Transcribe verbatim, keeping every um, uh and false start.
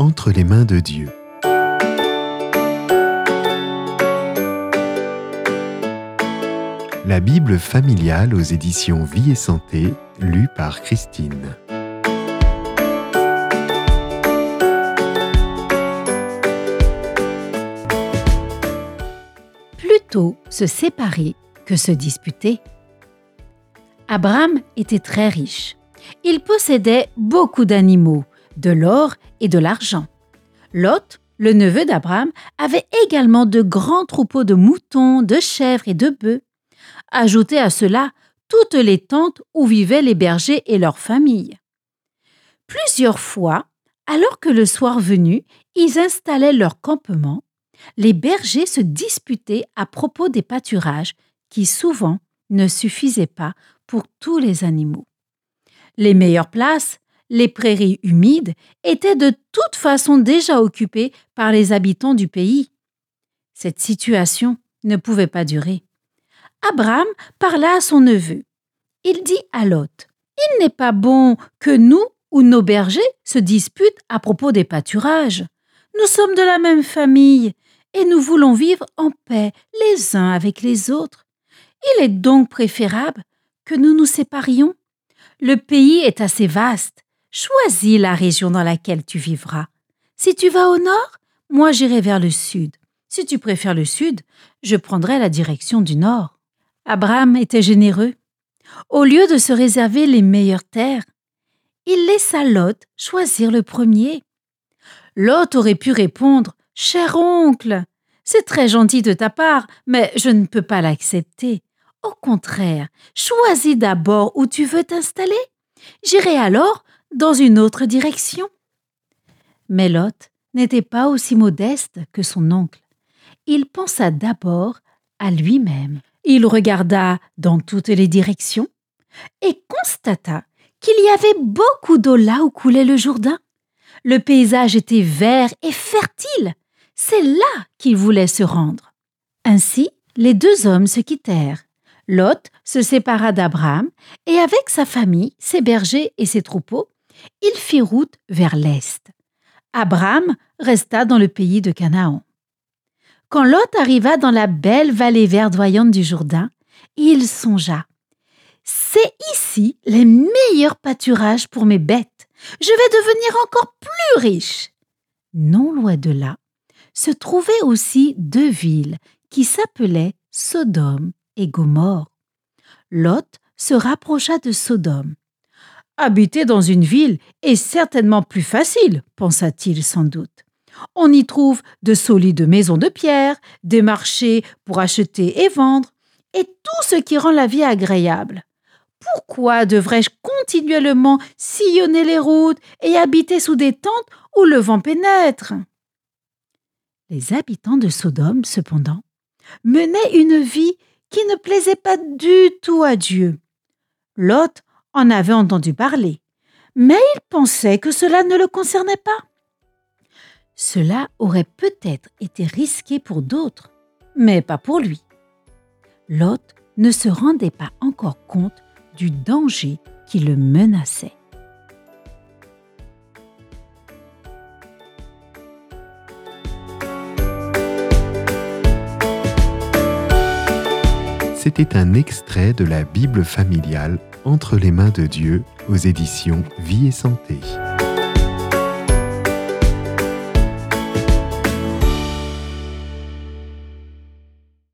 entre les mains de Dieu. La Bible familiale aux éditions Vie et Santé, lue par Christine. Plutôt se séparer que se disputer. Abraham était très riche. Il possédait beaucoup d'animaux, de l'or et de l'argent. Lot, le neveu d'Abraham, avait également de grands troupeaux de moutons, de chèvres et de bœufs. Ajoutez à cela toutes les tentes où vivaient les bergers et leurs familles. Plusieurs fois, alors que le soir venu, ils installaient leur campement, les bergers se disputaient à propos des pâturages qui souvent ne suffisaient pas pour tous les animaux. Les meilleures places, les prairies humides, étaient de toute façon déjà occupées par les habitants du pays. Cette situation ne pouvait pas durer. Abraham parla à son neveu. Il dit à Lot, « Il n'est pas bon que nous ou nos bergers se disputent à propos des pâturages. Nous sommes de la même famille et nous voulons vivre en paix les uns avec les autres. Il est donc préférable que nous nous séparions. Le pays est assez vaste. Choisis la région dans laquelle tu vivras. Si tu vas au nord, moi j'irai vers le sud. Si tu préfères le sud, je prendrai la direction du nord. » Abraham était généreux. Au lieu de se réserver les meilleures terres, il laissa Lot choisir le premier. Lot aurait pu répondre « Cher oncle, c'est très gentil de ta part, mais je ne peux pas l'accepter. Au contraire, choisis d'abord où tu veux t'installer. J'irai alors dans une autre direction. » Mais Lot n'était pas aussi modeste que son oncle. Il pensa d'abord à lui-même. Il regarda dans toutes les directions et constata qu'il y avait beaucoup d'eau là où coulait le Jourdain. Le paysage était vert et fertile. C'est là qu'il voulait se rendre. Ainsi, les deux hommes se quittèrent. Lot se sépara d'Abraham et avec sa famille, ses bergers et ses troupeaux, il fit route vers l'est. Abraham resta dans le pays de Canaan. Quand Lot arriva dans la belle vallée verdoyante du Jourdain, il songea « C'est ici les meilleurs pâturages pour mes bêtes. Je vais devenir encore plus riche. » Non loin de là, se trouvaient aussi deux villes qui s'appelaient Sodome et Gomorrhe. Lot se rapprocha de Sodome. « Habiter dans une ville est certainement plus facile, pensa-t-il sans doute. On y trouve de solides maisons de pierre, des marchés pour acheter et vendre, et tout ce qui rend la vie agréable. Pourquoi devrais-je continuellement sillonner les routes et habiter sous des tentes où le vent pénètre ?» Les habitants de Sodome, cependant, menaient une vie qui ne plaisait pas du tout à Dieu. Lot en avait entendu parler, mais il pensait que cela ne le concernait pas. Cela aurait peut-être été risqué pour d'autres, mais pas pour lui. Lot ne se rendait pas encore compte du danger qui le menaçait. C'était un extrait de la Bible familiale entre les mains de Dieu aux éditions Vie et Santé.